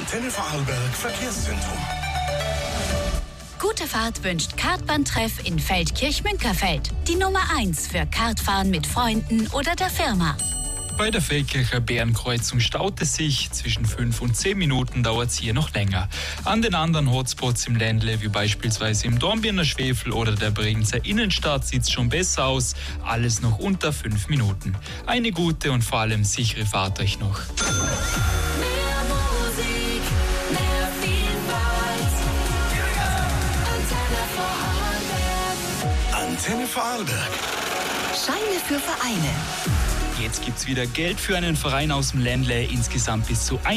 Antenne Vorarlberg Verkehrszentrum. Gute Fahrt wünscht Kartbahntreff in Feldkirch-Münkerfeld. Die Nummer 1 für Kartfahren mit Freunden oder der Firma. Bei der Feldkircher Bärenkreuzung staut es sich. Zwischen 5 und 10 Minuten dauert es hier noch länger. An den anderen Hotspots im Ländle, wie beispielsweise im Dornbirner Schwefel oder der Bregenzer Innenstadt, sieht es schon besser aus. Alles noch unter 5 Minuten. Eine gute und vor allem sichere Fahrt euch noch. Mehr Musik, mehr Vielfalt. Antenne Vorarlberg. Scheine für Vereine. Jetzt gibt's wieder Geld für einen Verein aus dem Ländle, insgesamt bis zu